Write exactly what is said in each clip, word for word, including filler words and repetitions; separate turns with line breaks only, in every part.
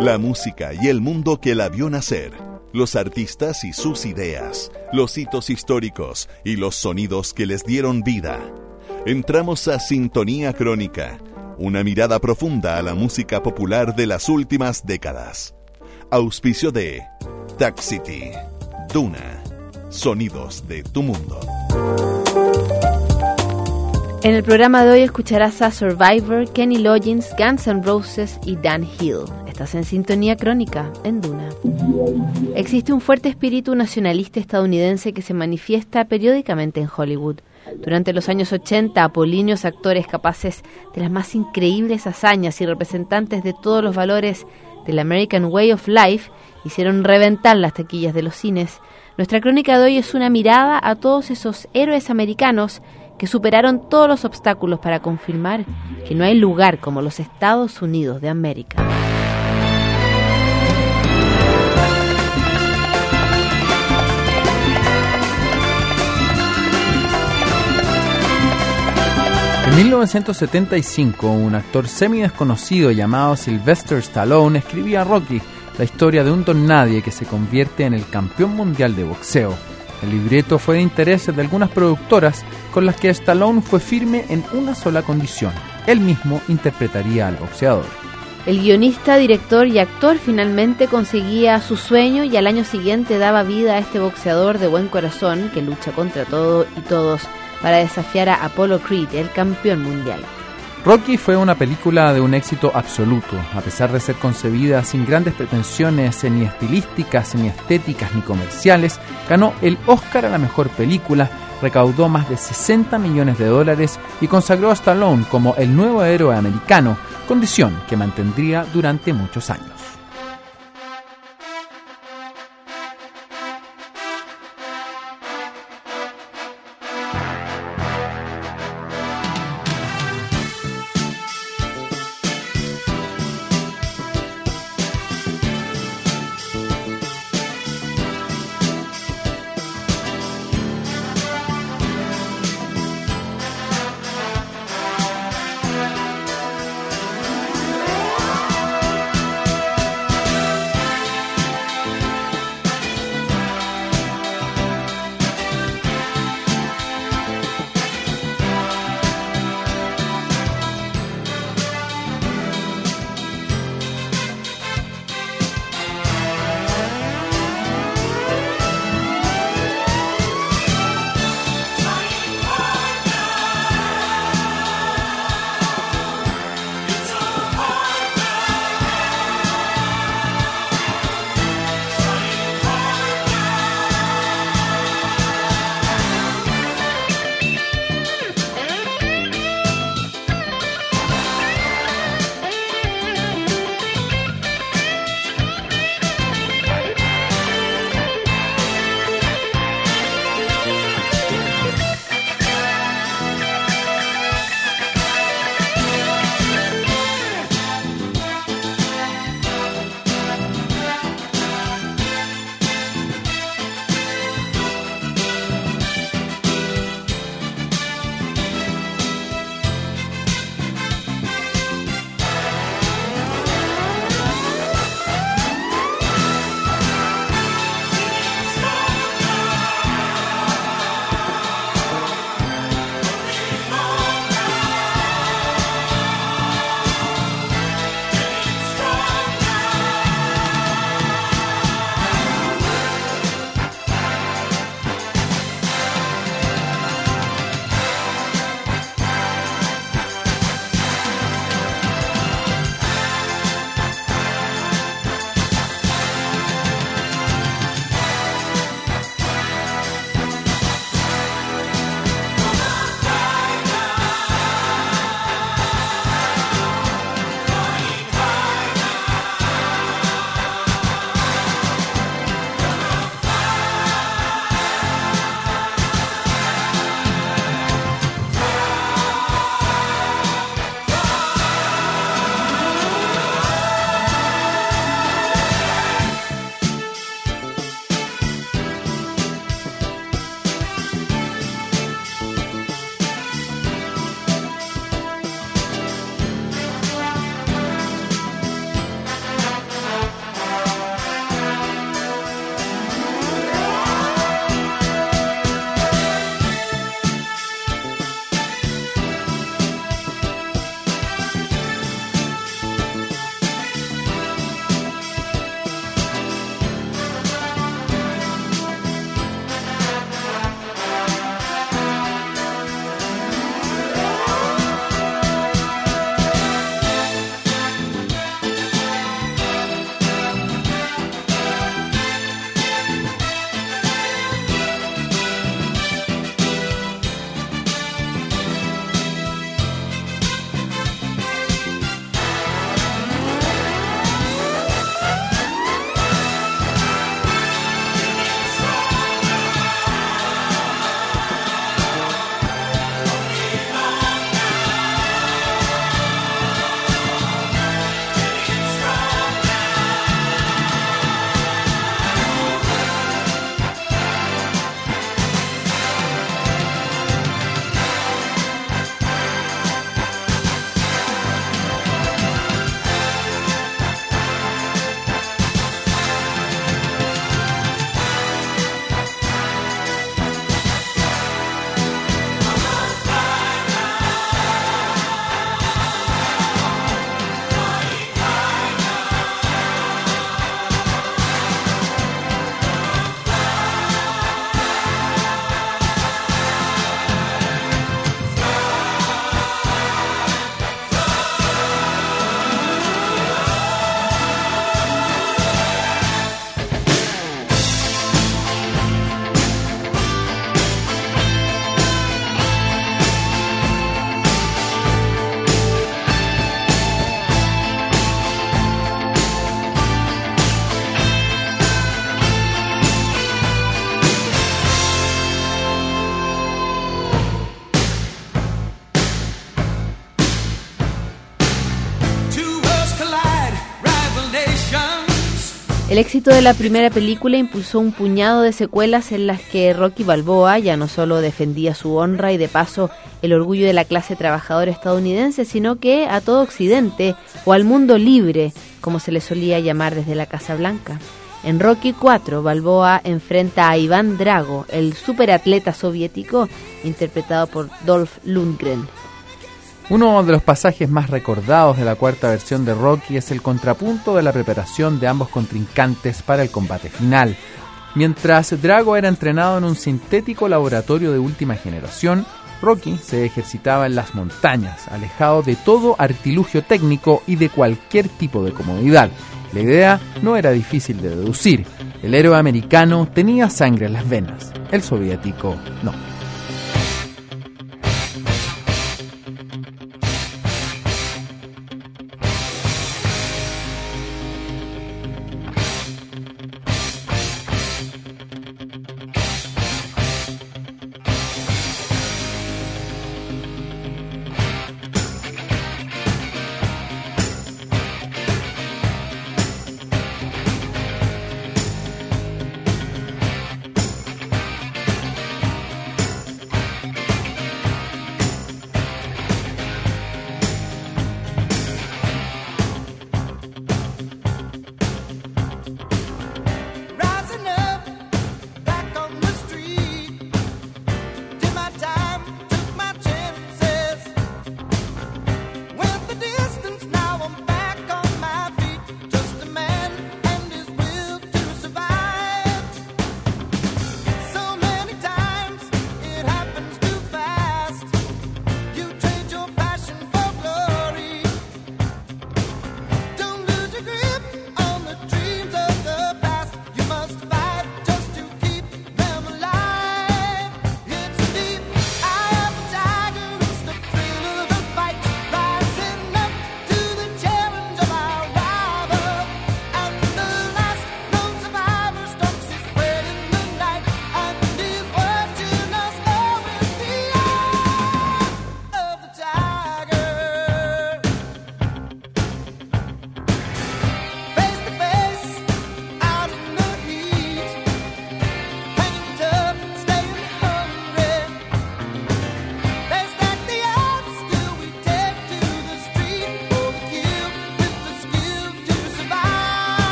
La música y el mundo que la vio nacer, los artistas y sus ideas, los hitos históricos y los sonidos que les dieron vida. Entramos a Sintonía Crónica, una mirada profunda a la música popular de las últimas décadas. Auspicio de Tac City, Duna, sonidos de tu mundo.
En el programa de hoy escucharás a Survivor, Kenny Loggins, Guns N' Roses y Dan Hill. Estás en Sintonía Crónica, en Duna. Existe un fuerte espíritu nacionalista estadounidense que se manifiesta periódicamente en Hollywood. Durante los años ochenta, apolíneos actores capaces de las más increíbles hazañas y representantes de todos los valores del American Way of Life hicieron reventar las taquillas de los cines. Nuestra crónica de hoy es una mirada a todos esos héroes americanos que superaron todos los obstáculos para confirmar que no hay lugar como los Estados Unidos de América.
En mil novecientos setenta y cinco, un actor semi-desconocido llamado Sylvester Stallone escribía Rocky, la historia de un don nadie que se convierte en el campeón mundial de boxeo. El libreto fue de interés de algunas productoras con las que Stallone fue firme en una sola condición: él mismo interpretaría al boxeador.
El guionista, director y actor finalmente conseguía su sueño y al año siguiente daba vida a este boxeador de buen corazón que lucha contra todo y todos para desafiar a Apollo Creed, el campeón mundial.
Rocky fue una película de un éxito absoluto, a pesar de ser concebida sin grandes pretensiones ni estilísticas, ni estéticas, ni comerciales. Ganó el Oscar a la mejor película, recaudó más de sesenta millones de dólares y consagró a Stallone como el nuevo héroe americano, condición que mantendría durante muchos años.
El éxito de la primera película impulsó un puñado de secuelas en las que Rocky Balboa ya no solo defendía su honra y de paso el orgullo de la clase trabajadora estadounidense, sino que a todo Occidente o al mundo libre, como se le solía llamar desde la Casa Blanca. En Rocky cuatro, Balboa enfrenta a Iván Drago, el superatleta soviético interpretado por Dolph Lundgren.
Uno de los pasajes más recordados de la cuarta versión de Rocky es el contrapunto de la preparación de ambos contrincantes para el combate final. Mientras Drago era entrenado en un sintético laboratorio de última generación, Rocky se ejercitaba en las montañas, alejado de todo artilugio técnico y de cualquier tipo de comodidad. La idea no era difícil de deducir. El héroe americano tenía sangre en las venas, el soviético no.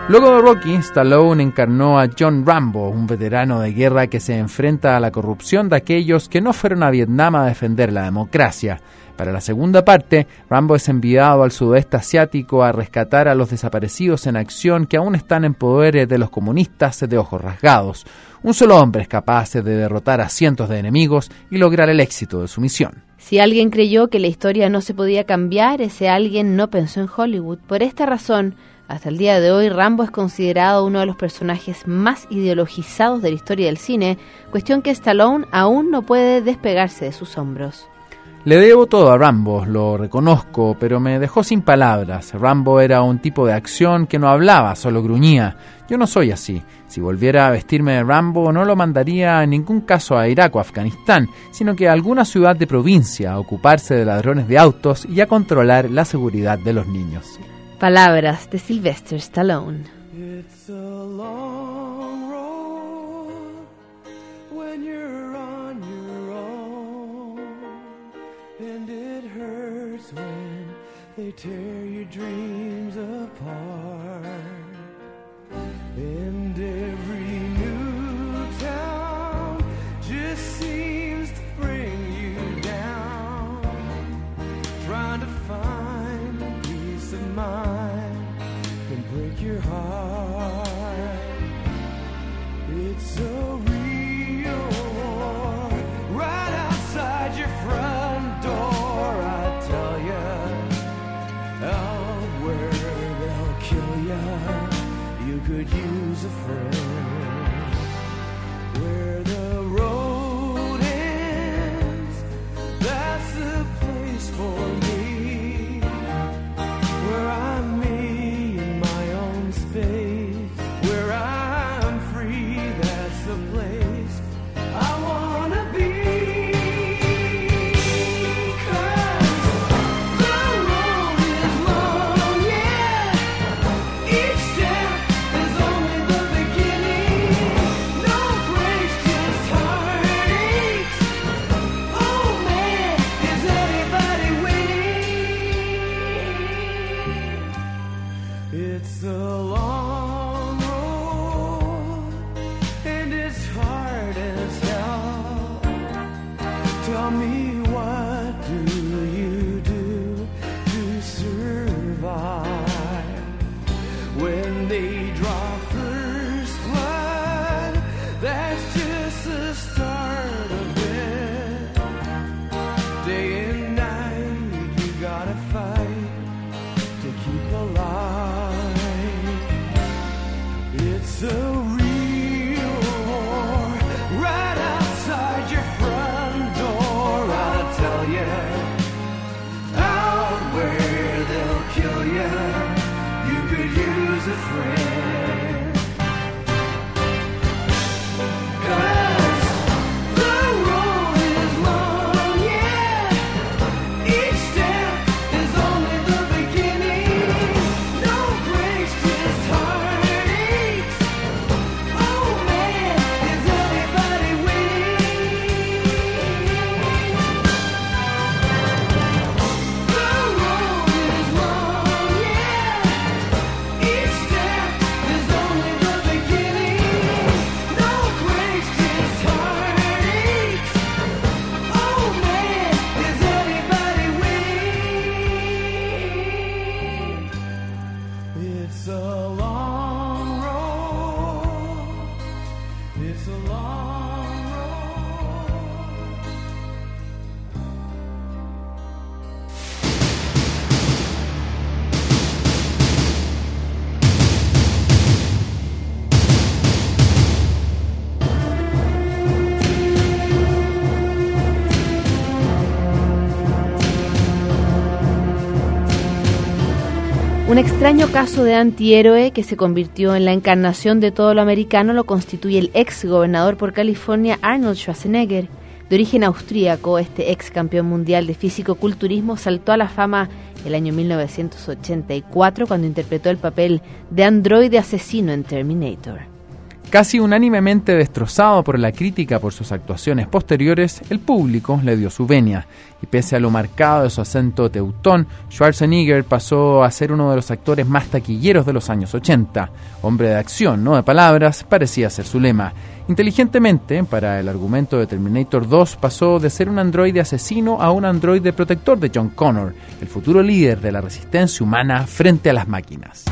Luego de Rocky, Stallone encarnó a John Rambo, un veterano de guerra que se enfrenta a la corrupción de aquellos que no fueron a Vietnam a defender la democracia. Para la segunda parte, Rambo es enviado al sudeste asiático a rescatar a los desaparecidos en acción que aún están en poder de los comunistas de ojos rasgados. Un solo hombre es capaz de derrotar a cientos de enemigos y lograr el éxito de su misión.
Si alguien creyó que la historia no se podía cambiar, ese alguien no pensó en Hollywood. Por esta razón, hasta el día de hoy, Rambo es considerado uno de los personajes más ideologizados de la historia del cine, cuestión que Stallone aún no puede despegarse de sus hombros.
Le debo todo a Rambo, lo reconozco, pero me dejó sin palabras. Rambo era un tipo de acción que no hablaba, solo gruñía. Yo no soy así. Si volviera a vestirme de Rambo, no lo mandaría en ningún caso a Irak o Afganistán, sino que a alguna ciudad de provincia, a ocuparse de ladrones de autos y a controlar la seguridad de los niños.
Palabras de Sylvester Stallone.
It's a long road when you're on your own, and it hurts when they tear your dreams apart, and every new town just seems to bring you down, trying to find peace of mind can break your heart. It's a real war right outside your front door. I tell you, out where they'll kill you, you could use a friend. Where the road ends, that's the place for me. Where I'm me in my own space, where I'm free, that's the place I wanna be. 'Cause the road is long, yeah. Each step is only the beginning. No breaks, just heartaches. Oh man, is anybody winning? It's a long road, and it's hard as hell. Tell me, what do you do to survive? When they draw first blood, that's just the start of it. Day and night, you gotta fight to keep alive. It's a real war right outside your front door. I'll tell you, out where they'll kill you, you could use a friend. 'Cause the road is long, yeah. Each step is only the beginning. No breaks, just heartaches. Oh man, is anybody winning? The road is long, yeah. Each step is only the beginning. No breaks, just heartaches. Oh man, is anybody winning? It's a long road. It's a long road.
Un extraño caso de antihéroe que se convirtió en la encarnación de todo lo americano lo constituye el ex gobernador por California Arnold Schwarzenegger. De origen austríaco, este ex campeón mundial de físico-culturismo saltó a la fama el año mil novecientos ochenta y cuatro cuando interpretó el papel de androide asesino en Terminator.
Casi unánimemente destrozado por la crítica por sus actuaciones posteriores, el público le dio su venia, y pese a lo marcado de su acento teutón, Schwarzenegger pasó a ser uno de los actores más taquilleros de los años ochenta. Hombre de acción, no de palabras, parecía ser su lema. Inteligentemente, para el argumento de Terminator dos, pasó de ser un androide asesino a un androide protector de John Connor, el futuro líder de la resistencia humana frente a las máquinas.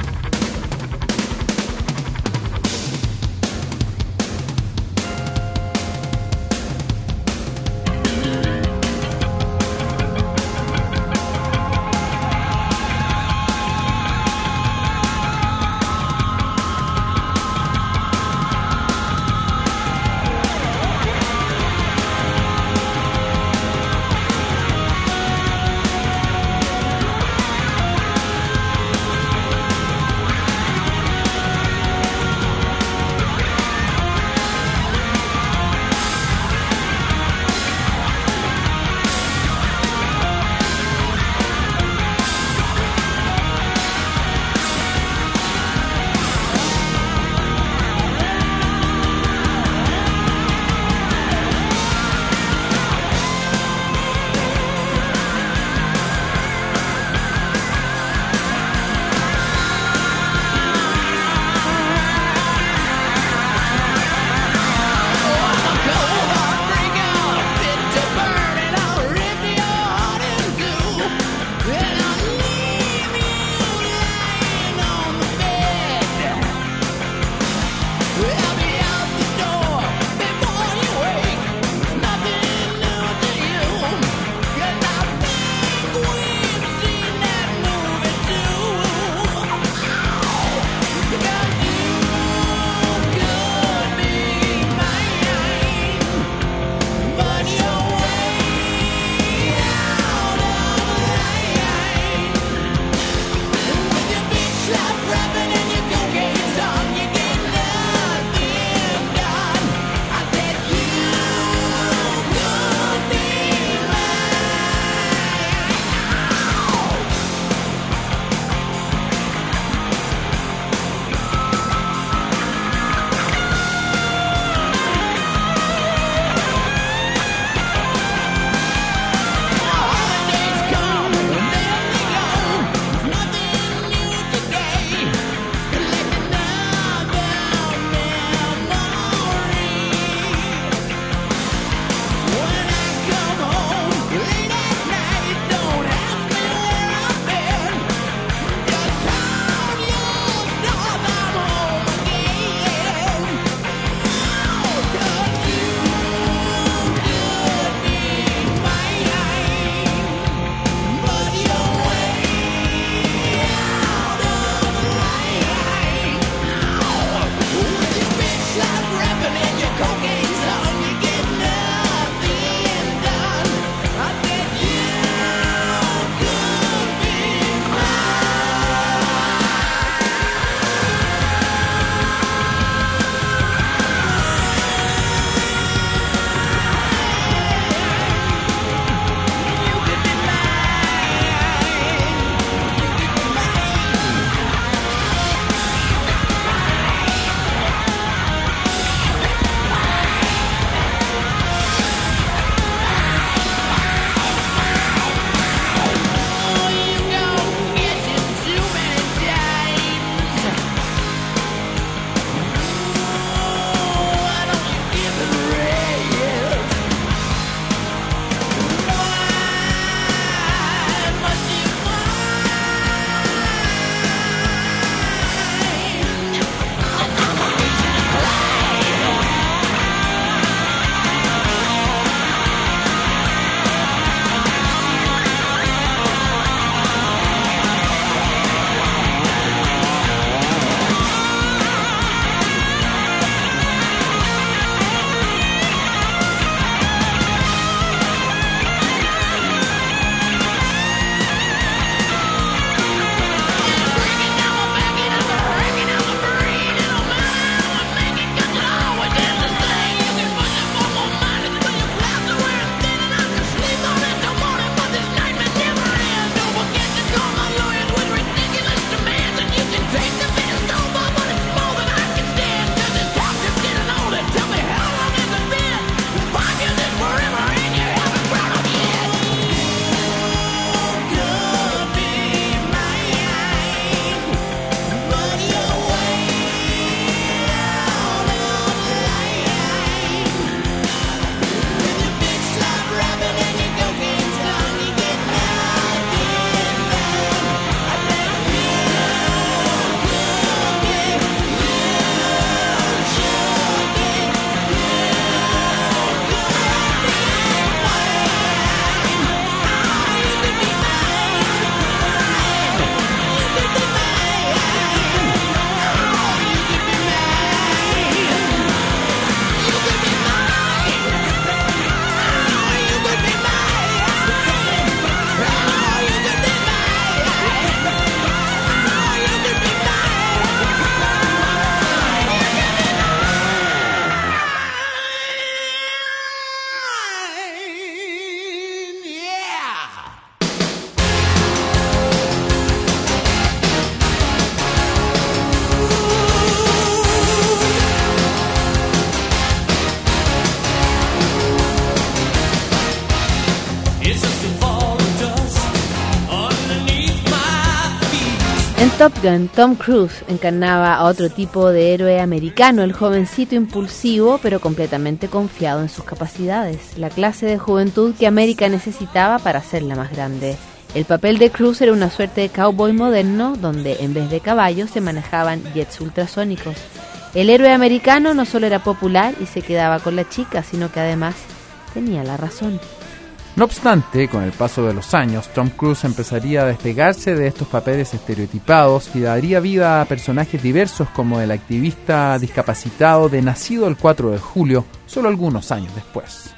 En Top Gun, Tom Cruise encarnaba a otro tipo de héroe americano, el jovencito impulsivo pero completamente confiado en sus capacidades, la clase de juventud que América necesitaba para hacerla más grande. El papel de Cruise era una suerte de cowboy moderno donde en vez de caballos se manejaban jets ultrasónicos. El héroe americano no solo era popular y se quedaba con la chica, sino que además tenía la razón.
No obstante, con el paso de los años, Tom Cruise empezaría a despegarse de estos papeles estereotipados y daría vida a personajes diversos como el activista discapacitado de Nacido el cuatro de julio, solo algunos años después.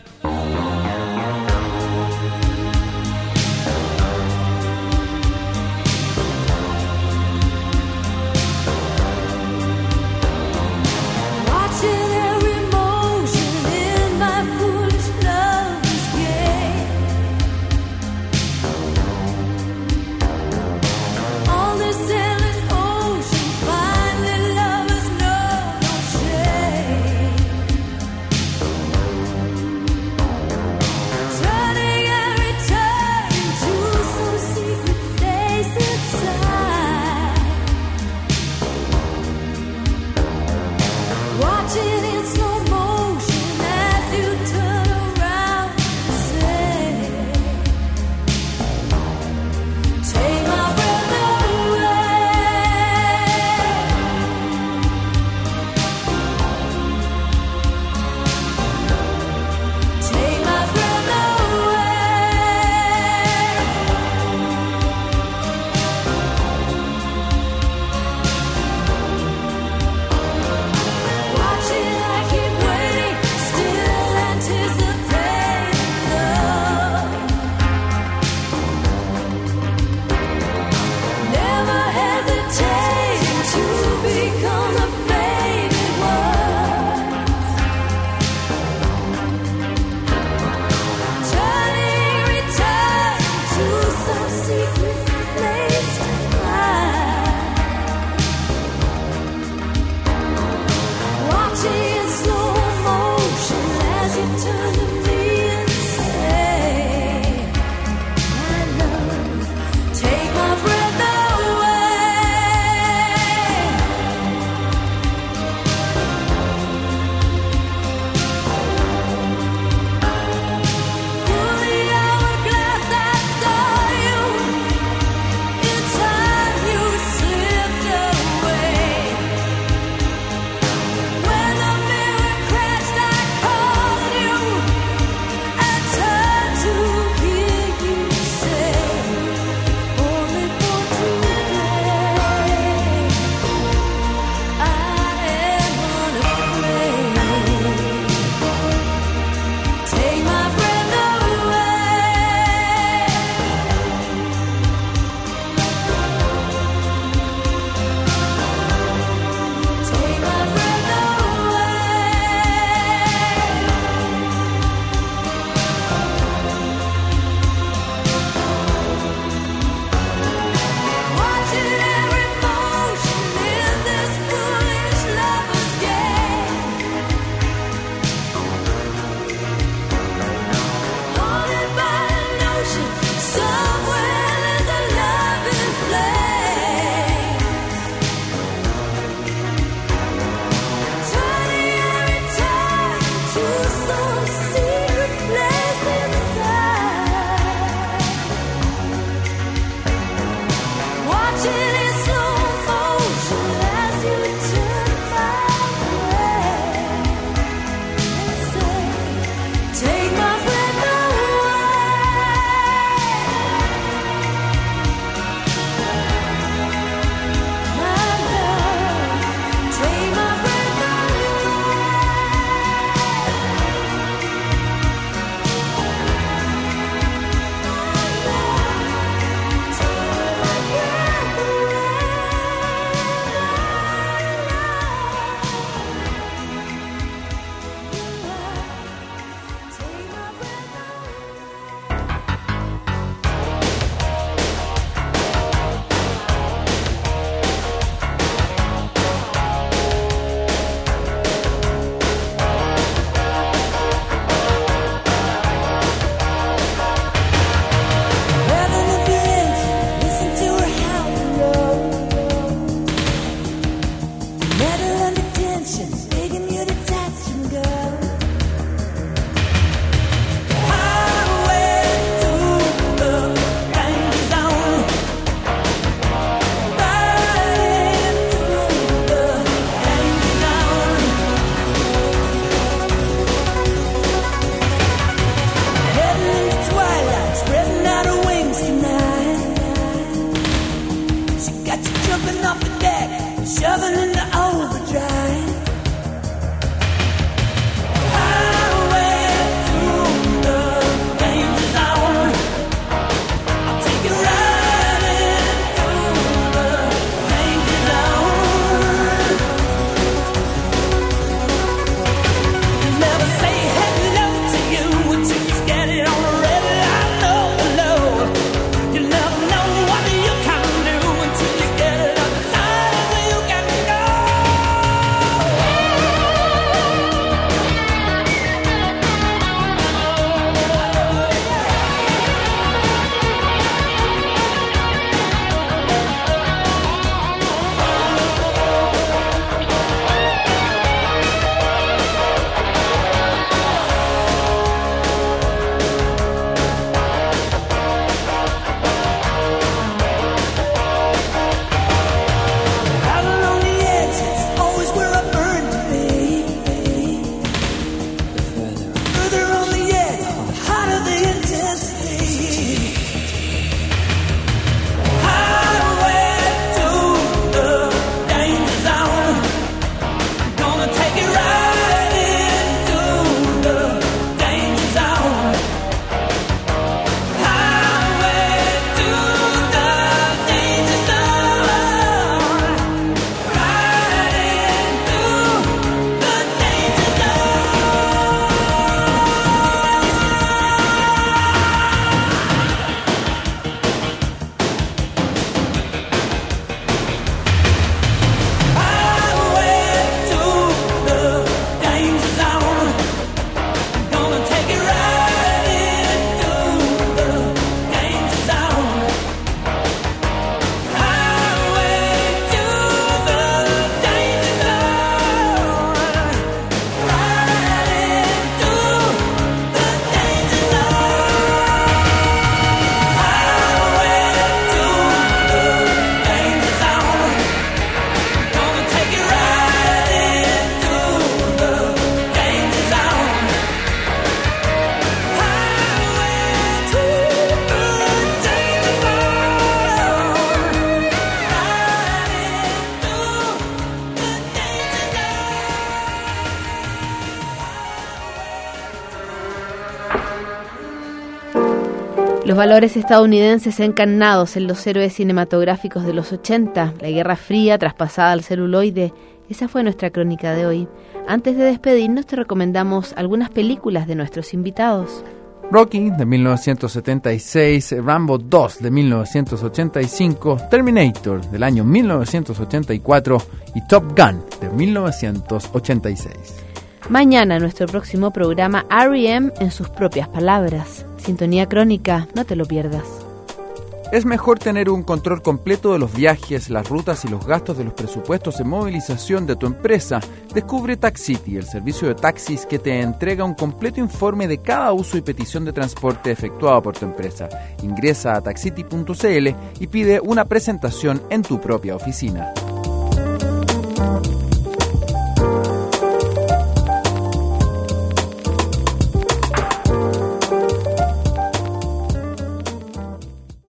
Los valores estadounidenses encarnados en los héroes cinematográficos de los ochenta, la Guerra Fría traspasada al celuloide, esa fue nuestra crónica de hoy. Antes de despedirnos te recomendamos algunas películas de nuestros invitados.
Rocky, de mil novecientos setenta y seis, Rambo dos, de mil novecientos ochenta y cinco, Terminator, del año mil novecientos ochenta y cuatro y Top Gun, de mil novecientos ochenta y seis.
Mañana nuestro próximo programa, R E M en sus propias palabras. Sintonía Crónica, no te lo pierdas.
Es mejor tener un control completo de los viajes, las rutas y los gastos de los presupuestos en movilización de tu empresa. Descubre Taxity, el servicio de taxis que te entrega un completo informe de cada uso y petición de transporte efectuado por tu empresa. Ingresa a taxity punto c l y pide una presentación en tu propia oficina.